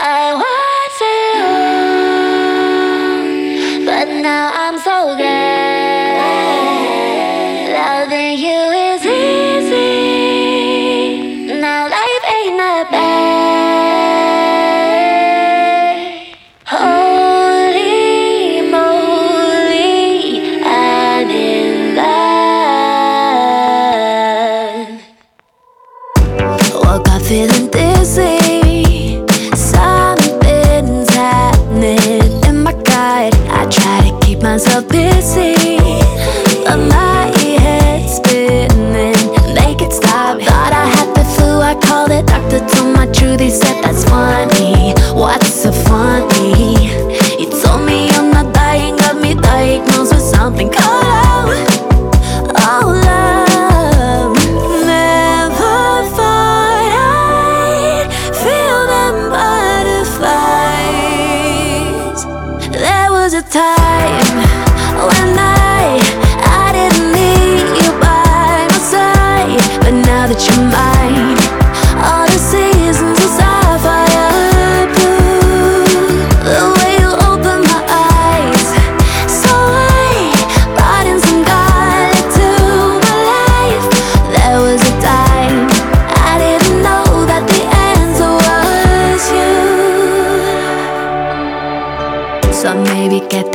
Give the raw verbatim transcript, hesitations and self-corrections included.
I was alone, but now I'm so glad. Loving you is easy. Now life ain't that bad. Holy moly, I'm in love. Woke up feeling dizzy. Something's happening in my gut. I try to keep myself busy, but my head's spinning. Make it stop. Thought I had the flu, I called it. Doctor told my truth, he said that's funny. What's so funny? He told me I'm not dying, got me diagnosed with something called love. Oh, love. Never thought I'd feel them butterflies. There was a time when I I didn't need you by my side, but now that you're mine, all the seasons are sapphire blue. The way you open my eyes, so I brought in some garlic to my life. There was a time I didn't know that the answer was you. So maybe get